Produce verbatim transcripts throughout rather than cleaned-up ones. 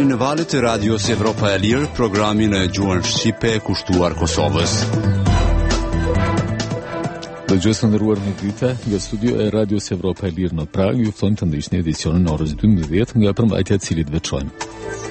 Jeni në valët e radios Evropa e Lirë, programin e gjuhën shqipe kushtuar Kosovës. Dëgjues të nderuar në dyta, nga studio e radios Evropa e Lirë në Prag, ju ftojmë të ndiqni edicionin në orës dymbëdhjetë nga përmbajtja e cilit veçojmë.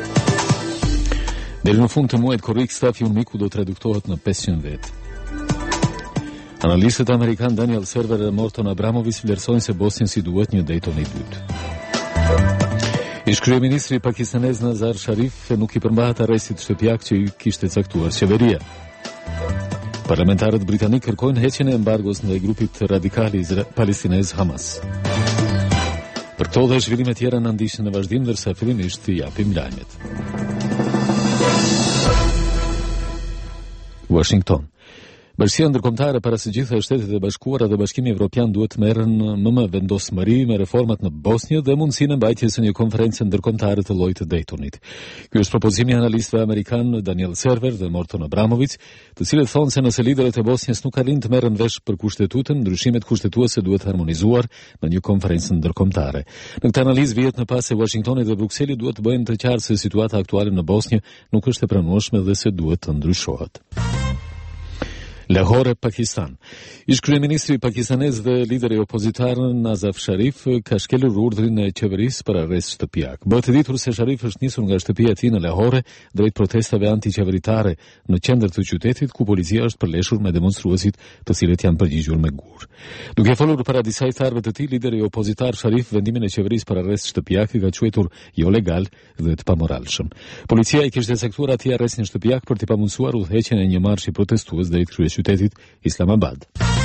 Deri në fund të muajit korrik, stafi UNMIK do të reduktohet në pesëqind vetë. Analistët amerikan Daniel Server dhe Morton Abramovic vlerësojnë se Bosnjën si duhet një Dayton i dytë. Ish kryeministri pakistanez Nazar Sharif nuk i përmbahet arrestit shtëpiak që i kishte caktuar qeveria. Parlamentarët britanik kërkojnë heqjen e embargos ndaj grupit radikal palestinez Hamas. Për këto dhe zhvillime tjera në ndiqni në vazhdim, ndërsa fillimisht i japim lajmet. Washington. Bashkia ndërkombëtare para së gjitha e Shtetet e Bashkuara dhe Bashkimi Evropian duhet të merren më me vendosmëri me reformat në Bosnjë dhe mundësinë e mbajtjes së një konferencë ndërkombëtare të llojit të Daytonit. Ky është propozimi i analistëve amerikan Daniel Server dhe Morton Abramovic, të cilët thonë se nëse liderët e Bosnjës nuk arrin të merren vesh për kushtetutën, ndryshimet kushtetuese duhet harmonizuar në një konferencë ndërkombëtare. Në këtë analizë vihet në pas se Washingtoni dhe Brukseli duhet të bëjnë të qartë se situata aktuale në Bosnjë nuk është e pranueshme dhe se duhet të ndryshohet. Lahore, Pakistan. Ish kryeministri pakistanez dhe lideri opozitar Nazaf Sharif ka shkelur urdhrin e qeverisë për arrest shtëpiak. Bëhet e ditur se Sharif është nisur nga shtëpia e tij në Lahore drejt protestave antiqeveritare në qendër të qytetit, ku policia është përleshur me demonstruesit, të cilët janë përgjigjur me gur. Duke folur para disa hektarëve të tij, lideri opozitar Sharif vendimin e qeverisë për arrest shtëpiak ka quajtur jo legal dhe të pamoralshëm. Policia i kishte caktuar atij arrestin shtëpiak për të pamundsuar udhëheqjen e një marshi protestues drejt qytetit Islamabad.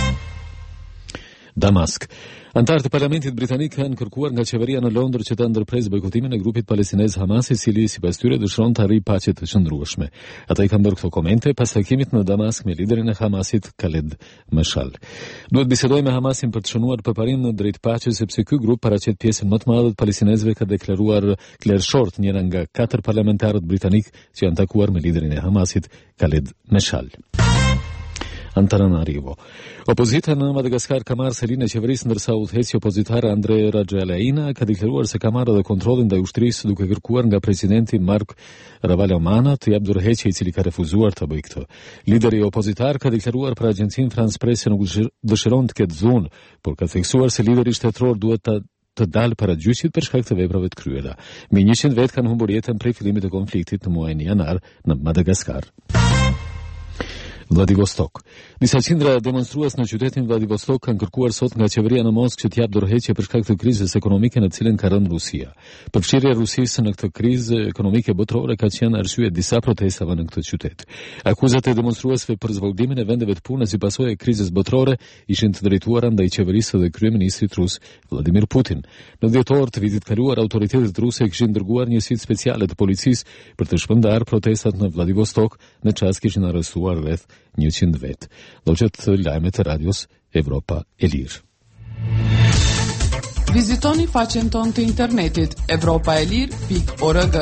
Damask. Antarët e Parlamentit britanik kanë kërkuar nga qeveria në Londër që ta ndërpresë bojkotimin e grupit palestinez Hamas, i cili sipas tyre dëshiron të arrijë paqe të qëndrueshme. Ata i kanë bërë këto komente pas takimit në Damask me liderin e Hamasit Khaled Mashal. Duhet bisedoj me Hamasin për të shënuar përparim në drejt paqes, sepse ky grup paraqet pjesën më të madhe të palestinezëve, ka deklaruar Claire Short, njëra nga katër parlamentarët britanik që janë takuar me liderin e Hamasit Khaled Mashal. Antananarivo. Opozita në Madagaskar ka marrë selinë e qeverisë, ndërsa udhëheqësi opozitar Andre Rajoelina ka deklaruar se ka marrë edhe kontrollin ndaj ushtrisë, duke kërkuar nga presidenti Mark Ravalomanana të japë dorëheqje, i cili ka refuzuar të bëjë këtë. Lideri opozitar ka deklaruar për agjencinë France Presse se nuk dëshiron të ketë dhunë, por ka theksuar se lideri shtetror duhet të të dalë para gjyqit për shkak të veprave të kryera. Mbi njëqind vetë kanë humbur jetën prej fillimit të konfliktit në muajin janar në Madagaskar. Vladivostok. Disa qindra demonstrues në qytetin Vladivostok kanë kërkuar sot nga qeveria në Moskë që të japë dorëheqje për shkak të krizës ekonomike në të cilën ka rënë Rusia. Përfshirja e Rusisë në këtë krizë ekonomike botërore ka qenë arsye e disa protestave në këtë qytet. Akuzat e demonstruesve për zhvogëlimin e vendeve të punës si pasojë e krizës botërore ishin të drejtuara ndaj qeverisë dhe kryeministrit rus Vladimir Putin. Në dhjetor të vitit kaluar, autoritetet ruse kishin dërguar njësitë speciale të policisë për të shpërndarë protestat në Vladivostok, në çast kishin arrestuar rreth njëqind vetë. Loqet lajmet e radios Evropa e Lirë. Vizitoni faqen tonë të internetit evropa e lirë pikë org.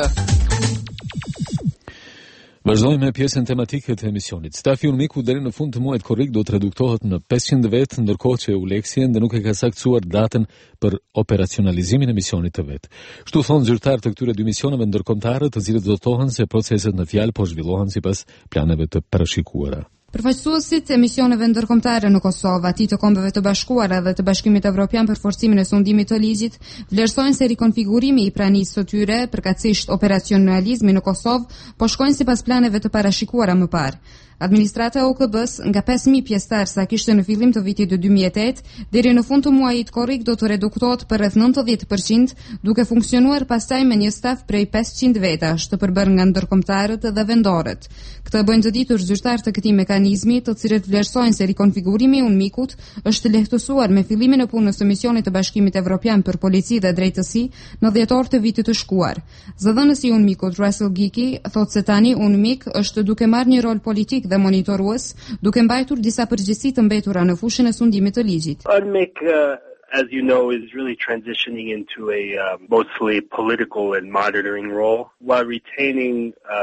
Vazhdojmë me pjesën tematike të emisionit. Stafi UNMIK deri në fund të muajit korrik do të reduktohet në pesëqind vetë, ndërkohë që Euleksi ende nuk e ka saktuar datën për operacionalizimin e misionit të vet. Kështu thonë zyrtarët të këtyre dy misioneve ndërkombëtare, të cilët zotohen se proceset në fjalë po zhvillohen sipas planeve të parashikuara. Përfaqësuesit e misioneve ndërkombëtare në Kosovë, aty të Kombeve të Bashkuara dhe të Bashkimit Evropian për forcimin e sundimit të ligjit, vlerësojnë se rikonfigurimi i pranisë së tyre, përkatësisht operacionalizmi në Kosovë, po shkojnë sipas planeve të parashikuara më parë. Administrata o K B-s nga pesë mijë pjesëtar sa kishte në fillim të vitit dy mijë e tetë, deri në fund të muajit korrik do të reduktohet për rreth nëntëdhjetë përqind, duke funksionuar pastaj me një staf prej pesëqind vetash, të përbërë nga ndërkombëtarët dhe vendorët. Këtë bëjnë të ditur zyrtarë të këtij mekanizmi, të cilët vlerësojnë se rikonfigurimi i UNMIK-ut është lehtësuar me fillimin e punës së misionit të Bashkimit Evropian për polici dhe drejtësi në dhjetor të vitit të shkuar. Zëdhënësi i UNMIK-ut Russell Giki thotë se tani UNMIK është duke marrë një rol politik dhe monitorues, duke mbajtur disa përgjegjësi të mbetura në fushën e sundimit të ligjit. UNMIK, uh, as you know, is really transitioning into a uh, mostly political and monitoring role while retaining uh,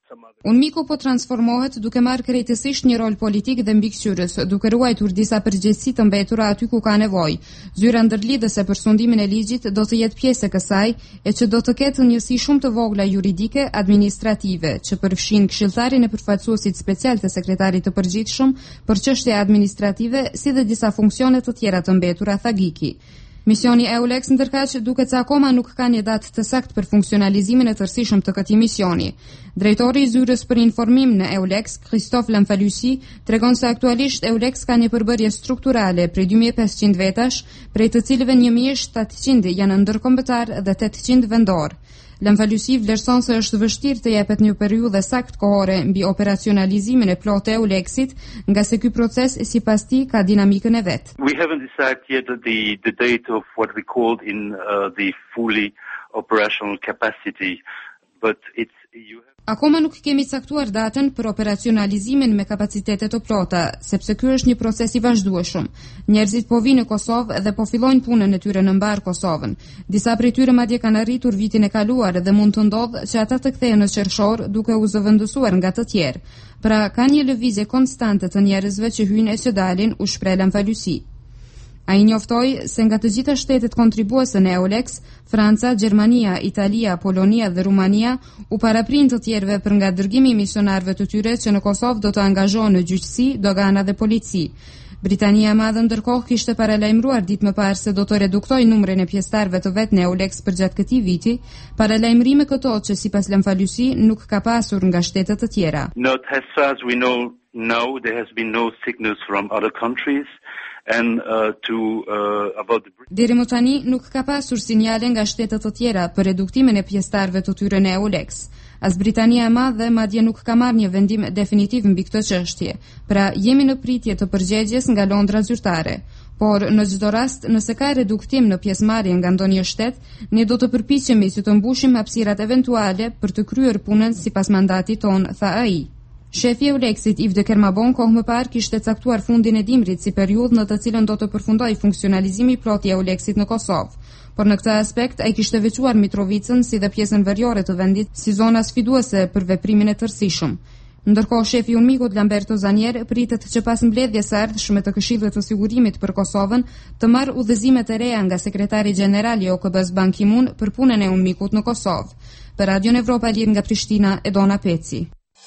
UNMIKO po transformohet duke marrë krejtësisht një rol politik dhe mbikëqyrës, duke ruajtur disa përgjegjësi të mbetura aty ku ka nevojë. Zyra ndërlidhëse për sundimin e ligjit do të jetë pjesë e kësaj, e që do të ketë njësi shumë të vogla juridike, administrative, që përfshin këshilltarin e përfaqësuesit special të sekretarit të përgjithshëm për çështje administrative, si dhe disa funksione të tjera të mbetura, tha Giki. Misioni EULEX ndërkaq duket se akoma nuk ka një datë të saktë për funksionalizimin e tërësishëm të këtij misioni. Drejtori i zyrës për informim në EULEX, Christophe Lamfalussy, tregon se aktualisht EULEX ka një përbërje strukturale prej dy mijë e pesëqind vetash, prej të cilëve një mijë e shtatëqind janë ndërkombëtar dhe tetëqind vendor. Lamfalussy vlerëson se është vështirë të jepet një periudhë saktë kohore mbi operacionalizimin e plotë e EULEX-it, nga se ky proces sipas tij ka dinamikën e vet. We haven't decided yet the the date of what we called in uh, the fully operational capacity, but it's you have... Akoma nuk kemi caktuar datën për operacionalizimin me kapacitete të plota, sepse ky është një proces i vazhdueshëm. Njerëzit po vinë në Kosovë dhe po fillojnë punën e tyre në mbar Kosovën. Disa prej tyre madje kanë arritur vitin e kaluar dhe mund të ndodhë që ata të kthehen në qershor duke u zëvendësuar nga të tjerë. Pra ka një lëvizje konstante të njerëzve që hyjnë e që dalin, u shpreh Lamfalussy. Ai njoftoi se nga të gjitha shtetet kontribuese në EULEX, Franca, Gjermania, Italia, Polonia dhe Rumania u paraprin të tjerëve për nga dërgimi i misionarëve të tyre që në Kosovë do të angazhohen në gjyqësi, dogana dhe polici. Britania e Madhe ndërkohë kishte paralajmëruar ditë më parë se do të reduktojë numrin e pjesëtarëve të vet në EULEX përgjatë këtij viti, paralajmërime këto që sipas Lamfalussy nuk ka pasur nga shtetet të tjera. Not as far as we know now, there has been no signals from other countries. And, uh, to, uh, about the... Deri më tani nuk ka pasur sinjale nga shtetet të tjera për reduktimin e pjesëtarëve të tyre në EULEX. As Britania e Madhe madje nuk ka marrë një vendim definitiv mbi këtë çështje. Pra jemi në pritje të përgjigjes nga Londra zyrtare. Por në çdo rast, nëse ka reduktim në pjesëmarrje nga ndonjë shtet, ne do të përpiqemi që të mbushim hapësirat eventuale për të kryer punën sipas mandatit ton, tha ai. Shefi i EULEX-it Yves de Kermabon kohë më parë kishte caktuar fundin e dimrit si periudhë në të cilën do të përfundojë funksionalizimi i plotë i EULEX-it në Kosovë. Por në këtë aspekt ai kishte veçuar Mitrovicën si dhe pjesën veriore të vendit si zona sfiduese për veprimin e tërësishëm. Ndërkohë shefi i UNMIK-ut Lamberto Zanier pritet që pas mbledhjes së ardhshme të Këshillit të Sigurimit për Kosovën të marrë udhëzime të reja nga sekretari gjeneral i O K B-s Ban Ki-moon për punën e UNMIK-ut në Kosovë. Për Radion Evropa e Lirë nga Prishtina, Edona Peci.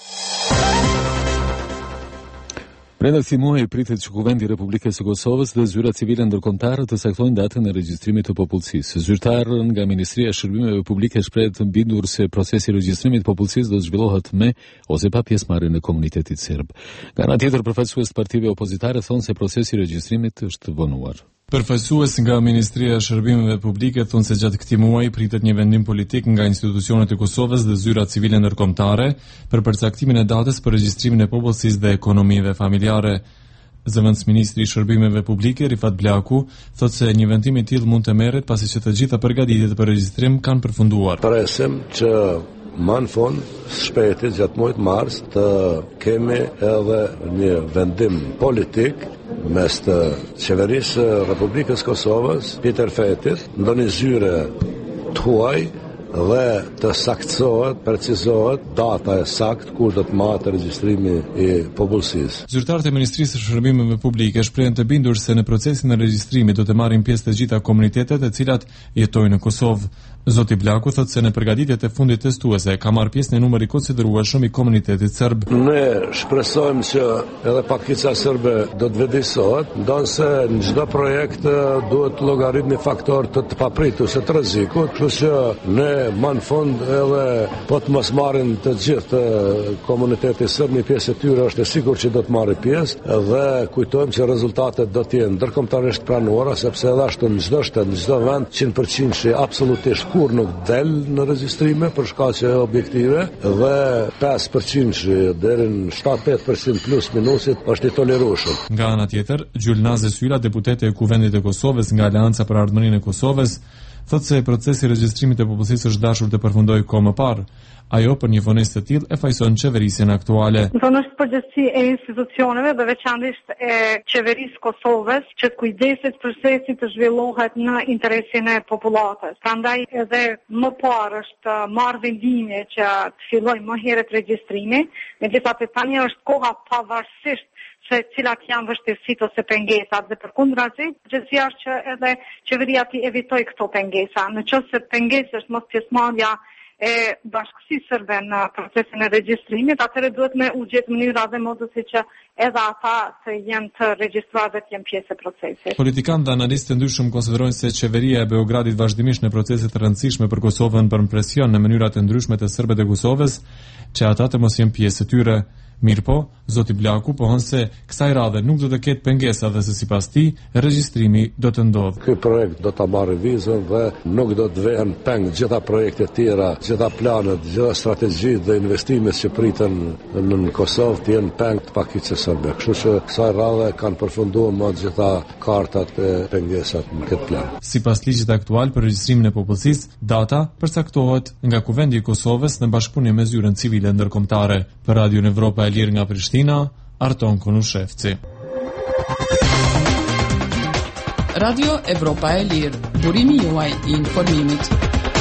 Brenda këtij muaji pritet që Kuvendi i Republikës së Kosovës dhe zyra civile ndërkombëtare të saktojnë datën e regjistrimit të popullsisë. Zyrtarë nga Ministria e Shërbimeve Publike shpreh të bindur se procesi i regjistrimit të popullsisë do të zhvillohet me ose pa pjesëmarrjen e komunitetit serb. Nga ana tjetër, përfaqësues të partive opozitare thonë se procesi i regjistrimit është vonuar. Përfaqësues nga Ministria e Shërbimeve Publike thonë se gjatë këtij muaji pritet një vendim politik nga institucionet e Kosovës dhe zyrat civile ndërkombëtare për përcaktimin e datës për regjistrimin e popullsisë dhe ekonomive familjare. Zëvendës ministri i Shërbimeve Publike Rifat Blaku thotë se një vendim i tillë mund të merret pasi që të gjitha përgatitjet për regjistrim kanë përfunduar. Presim që më në fund, shpejti gjatë muajit mars, të kemi edhe një vendim politik mes të qeverisë Republikës Kosovës, Peter Fetit, ndonjë zyre të huaj dhe të saktësohet, precizohet data e saktë kur do të matë regjistrimi i popullsisë. Zyrtarët e Ministrisë së Shërbimeve Publike shprehen të bindur se në procesin e regjistrimit do të marrin pjesë të gjitha komunitetet e cilat jetojnë në Kosovë. Zoti Blaku thotë se në përgatitjet e fundit testuese ka marrë pjesë një numër i konsiderueshëm i komunitetit serb. Ne shpresojmë që edhe pakica serbe do të vëdësohet, ndonse në çdo projekt duhet llogarit një faktor të, të papritur se të rrezikut, kështu që ne më në fund edhe po të mos marrin të gjithë komuniteti serb, një pjesë e tyre është e sigurt që do të marrë pjesë dhe kujtojmë që rezultatet do të jenë ndërkombëtarisht pranuara, sepse edhe ashtu në çdo shtet, në çdo vend cent përqind absolutisht kur nuk del në regjistrime për shkaqe objektive dhe pesë përqind deri në shtatë opt përqind plus minusit është i tolerueshëm. Nga ana tjetër, Gjulnaze Syla, deputete e Kuvendit e Kosovës nga Aleanca për Ardhmërinë e Kosovës, thotë se procesi i regjistrimit të popullsisë është dashur të përfundojë kohë më parë. Ajo për një vonesë të tillë e fajson qeverisjen aktuale. Thonë është përgjegjësi e institucioneve dhe veçanërisht e qeverisë Kosovës që të kujdeset procesi të zhvillohet në interesin e popullatës. Prandaj edhe më parë është marrë vendimi që të fillojë më herët regjistrimi, megjithatë tani është koha pavarësisht se cilat janë vështirësitë ose pengesat dhe përkundrazi, përgjegjësia është që edhe qeveria të evitoj këto pengesa. Në qoftë se pengesë është mos pjesëmarrja e bashkësisë sërbe në procesin e regjistrimit, atëherë duhet me u gjetë mënyra dhe modusi që edhe ata të jenë të regjistruar dhe të jenë pjesë e procesit. Politikanë dhe analistë të ndryshëm konsiderojnë se qeveria e Beogradit vazhdimisht në procese të rëndësishme për Kosovën bën presion në mënyra të ndryshme të serbët e Kosovës që ata të mos jenë pjesë e tyre. Mirë po, zoti Blaku pohon se kësaj radhe nuk do të ketë pengesa dhe se sipas tij regjistrimi do të ndodhë. Ky projekt do ta marrë vizën dhe nuk do të vehen peng gjitha projektet tjera, gjitha planet, gjitha strategjitë dhe investimet që priten në Kosovë të jenë peng të pakicës serbe. Kështu që kësaj radhe kanë përfunduar më gjitha kartat e pengesat në këtë plan. Sipas ligjit aktual për regjistrimin e popullsisë, data përcaktohet nga Kuvendi i Kosovës në bashkëpunim me zyrën civile ndërkombëtare. Për Radio Evropa e Lirë nga Prishtina, Arton Konushevci. Radio Evropa e Lirë, burimi juaj i informimit.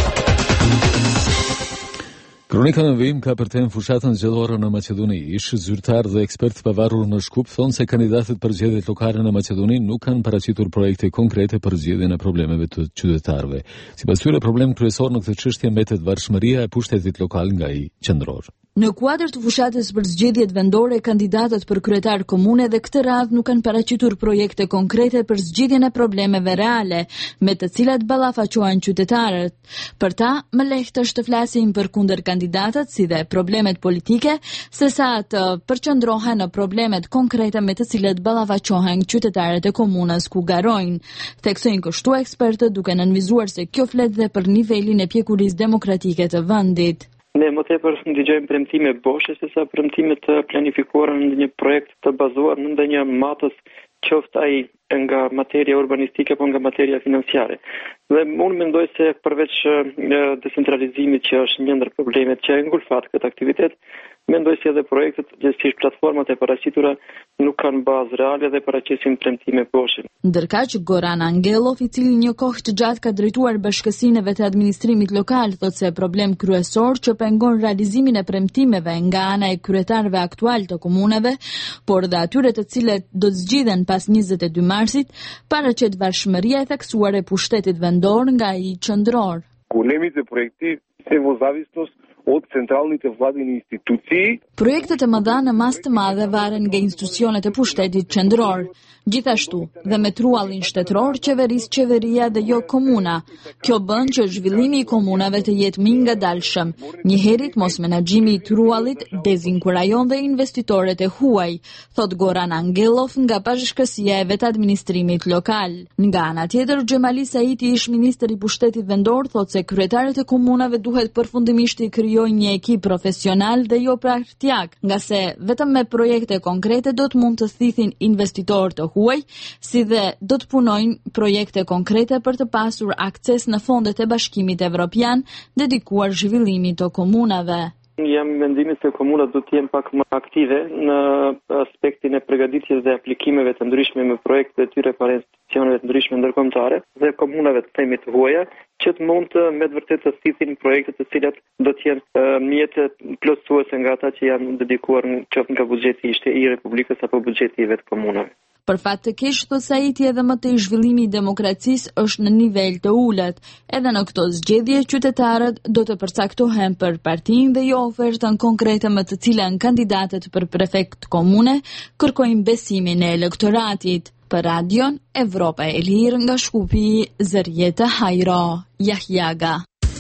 Kronika në vijim ka për temë fushatën zgjedhore në Maqedoni. Ish zyrtar dhe ekspert pavarur në Shkup thonë se kandidatët për zgjedhjet lokale në Maqedoni nuk kanë paraqitur projekte konkrete për zgjidhjen e problemeve të qytetarëve. Sipas tyre, problem kryesor në këtë çështje mbetet varësmëria e pushtetit lokal nga ai qendror. Në kuadër të fushatës për zgjedhjet vendore, kandidatët për kryetar komune dhe këtë radhë nuk kanë paraqitur projekte konkrete për zgjidhjen e problemeve reale, me të cilat ballafaqohen qytetarët. Për ta, më lehtë është të flasim përkundër kandidatët si dhe problemet politike, sesa të përqendrohen në problemet konkrete me të cilat ballafaqohen qytetarët e komunës ku garojnë. Theksojnë kështu ekspertët, duke nënvizuar se kjo flet dhe për nivelin e pjekurisë demokratike të vendit. Ne më tepër ndigjojmë premtime boshe sesa premtime të planifikuara në një projekt të bazuar në ndonjë matës, qoftë ai nga materia urbanistike apo nga materia financiare. Dhe unë mendoj se përveç decentralizimit që është një ndër problemet që ngulfat këtë aktivitet, mendoj se edhe projektet, gjithsesi platformat e paraqitura nuk kanë bazë reale dhe paraqesin premtime boshe. Ndërkaq Goran Angelov, i cili një kohë të gjatë ka drejtuar bashkësinë vetë administrimit lokal, thotë se problem kryesor që pengon realizimin e premtimeve nga ana e kryetarëve aktual të komuneve, por dhe atyre të cilët do të zgjidhen pas njëzet e dy marsit, paraqet varësmëria e theksuar e pushtetit vendor nga ai qendror. Големите проекти се во зависност od centralните vladini instituции. Projektet e mëdha në mas të madhe varen nga institucionet e pushtetit qendror. Gjithashtu, dhe me truallin shtetëror, qeveris qeveria dhe jo komuna. Kjo bën që zhvillimi i komunave të jetë më i ngadalshëm. Njëherët mos menaxhimi i truallit dezinkurajon dhe investitorët e huaj, thot Goran Angelov nga bashkësia e vetë administrimit lokal. Nga ana tjetër, Xhemali Saiti, ish ministri i pushtetit vendor, thot se kryetarët e komunave duhet përfundimisht i krijojnë një ekip profesional dhe jo praktik, nga se vetëm me projekte konkrete do të mund të thithin investitorë të huaj, si dhe do të punojnë projekte konkrete për të pasur akses në fondet e Bashkimit Evropian dedikuar zhvillimit të komunave. Jam mendimit se komunat do të jenë pak më aktive në aspektin e përgatitjes dhe aplikimeve të ndryshme me projekte të tyre para institucioneve të ndryshme ndërkombëtare dhe komunave të themi të huaja, që të mund të me të vërtetë të thithin projekte të cilat do të jenë mjete plotësuese nga ata që janë dedikuar qoftë nga buxheti i Republikës apo buxheti i vetë komunave. Për fat të keq, thot Saiti, edhe më tej zhvillimi i demokracisë është në nivel të ulët. Edhe në këto zgjedhje, qytetarët do të përcaktohen për partinë dhe jo ofertën konkrete me të cilën kandidatët për prefekt komune kërkojnë besimin e elektoratit. Për radion Evropa e Lirë nga Shkupi, Zërjeta Hajro, Jahjaga.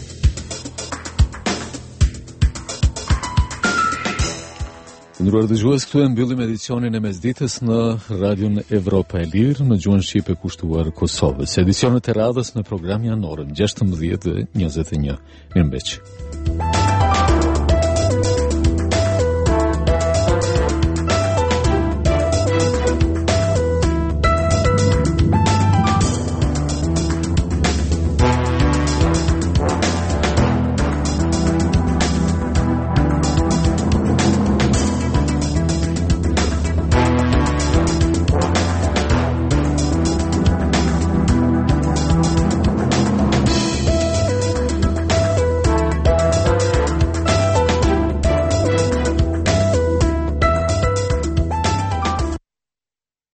Ndruar dëgjues, këtu e mbyllim edicionin e mesditës në radion Evropa e Lirë në gjuhën shqipe kushtuar Kosovës. Edicionet e radhës në program janë orën gjashtëmbëdhjetë dhe njëzet e një. Mirëmbëngjes.